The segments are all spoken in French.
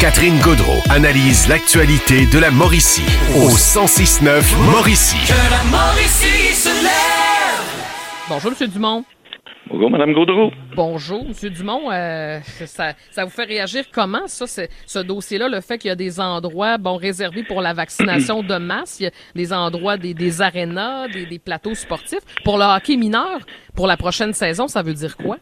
Catherine Gaudreault analyse l'actualité de la Mauricie au 106.9 Mauricie. Que la Mauricie se lève. Bonjour, M. Dumont. Bonjour, Mme Gaudreault. Bonjour, M. Dumont. Ça vous fait réagir comment, ça, ce dossier-là, le fait qu'il y a des endroits réservés pour la vaccination de masse, il y a des endroits, des arénas, des plateaux sportifs. Pour le hockey mineur, pour la prochaine saison, ça veut dire quoi?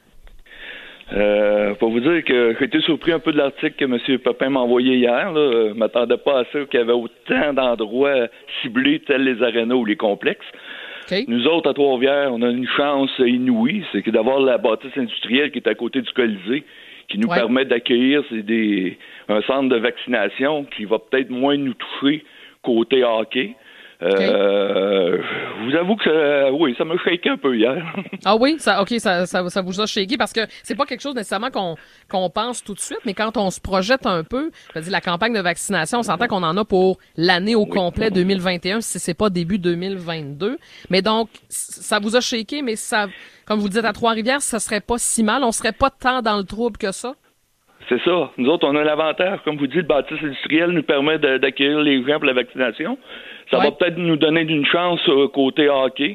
Pour vous dire que j'ai été surpris un peu de l'article que M. Pepin m'a envoyé hier. Je m'attendais pas à ça qu'il y avait autant d'endroits ciblés, tels les arénas ou les complexes. Okay. Nous autres, à Trois-Rivières, on a une chance inouïe, c'est que d'avoir la bâtisse industrielle qui est à côté du Colisée, qui nous permet d'accueillir un centre de vaccination qui va peut-être moins nous toucher côté hockey. Je vous avoue que ça m'a shaké un peu hier. Ah oui? Ça vous a shaké parce que c'est pas quelque chose nécessairement qu'on pense tout de suite, mais quand on se projette un peu, c'est-à-dire la campagne de vaccination, on s'entend qu'on en a pour l'année au complet 2021, si c'est pas début 2022. Mais donc, ça vous a shaké, mais ça, comme vous dites à Trois-Rivières, ça serait pas si mal, on serait pas tant dans le trouble que ça? C'est ça. Nous autres, on a l'avantage, comme vous dites, le bâtisse industriel nous permet d'accueillir les gens pour la vaccination. Ça va peut-être nous donner une chance côté hockey.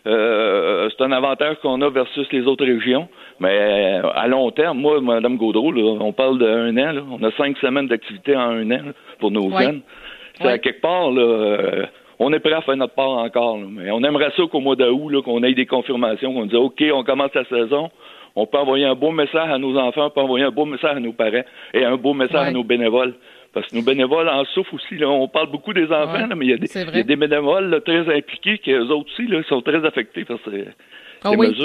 C'est un avantage qu'on a versus les autres régions. Mais à long terme, moi, Mme Gaudreault, là, on parle d'1 an. Là, on a 5 semaines d'activité en 1 an là, pour nos jeunes. C'est à quelque part, là, on est prêt à faire notre part encore. Là, mais on aimerait ça qu'au mois d'août, là, qu'on ait des confirmations, qu'on dise OK, on commence la saison. On peut envoyer un beau message à nos enfants, on peut envoyer un beau message à nos parents et un beau message à nos bénévoles. Parce que nos bénévoles en souffrent aussi. Là. On parle beaucoup des enfants, là, mais il y a des bénévoles là, très impliqués qui, eux autres aussi, là, sont très affectés par ces mesures.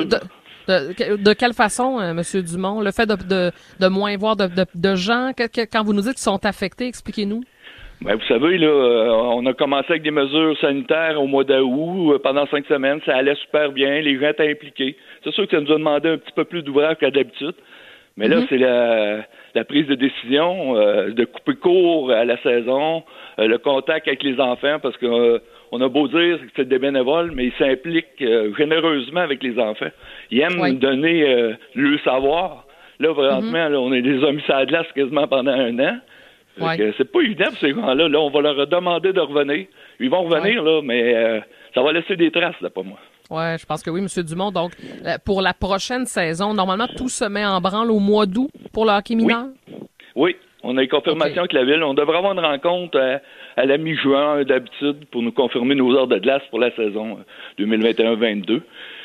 De quelle façon, M. Dumont? Le fait de moins voir de gens, quand vous nous dites qu'ils sont affectés, expliquez-nous. Ben, vous savez, là, on a commencé avec des mesures sanitaires au mois d'août. Pendant 5 semaines, ça allait super bien. Les gens étaient impliqués. C'est sûr que ça nous a demandé un petit peu plus d'ouvrage qu'à d'habitude. Mais là, c'est la prise de décision de couper court à la saison, le contact avec les enfants, parce que on a beau dire que c'est des bénévoles, mais ils s'impliquent généreusement avec les enfants. Ils aiment donner le savoir. Là, vraiment, là, on est des hommes à la glace quasiment pendant 1 an. C'est pas évident pour ces gens-là. Là, on va leur demander de revenir. Ils vont revenir, là, mais ça va laisser des traces, là, pas moi. Oui, je pense que oui, M. Dumont. Donc, pour la prochaine saison, normalement, tout se met en branle au mois d'août pour le hockey mineur? Oui. On a une confirmation avec la Ville. On devrait avoir une rencontre à la mi-juin, d'habitude, pour nous confirmer nos heures de glace pour la saison 2021-22.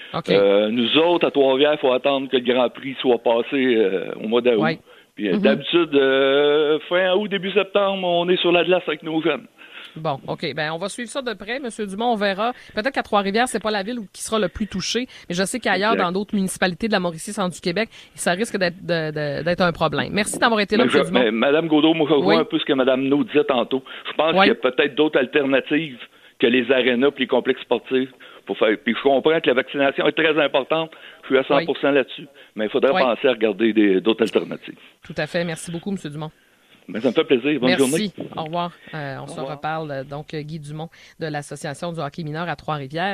Nous autres, à Trois-Rivières, il faut attendre que le Grand Prix soit passé au mois d'août. Puis d'habitude, fin août, début septembre, on est sur la glace avec nos jeunes. Bon, OK. Ben, on va suivre ça de près, M. Dumont. On verra. Peut-être qu'à Trois-Rivières, c'est pas la ville qui sera le plus touchée, mais je sais qu'ailleurs, dans d'autres municipalités de la Mauricie, centre du Québec, ça risque d'être un problème. Merci d'avoir été là, M. Dumont. Mais Mme Gaudreault, moi, je revois un peu ce que Mme Naud disait tantôt. Je pense qu'il y a peut-être d'autres alternatives que les arénas et les complexes sportifs pour faire. Puis je comprends que la vaccination est très importante. Je suis à 100% là-dessus. Mais il faudrait penser à regarder d'autres alternatives. Tout à fait. Merci beaucoup, M. Dumont. Ben, ça me fait plaisir. Bonne journée. Merci. Au revoir. On se reparle. Donc, Guy Dumont de l'Association du hockey mineur à Trois-Rivières.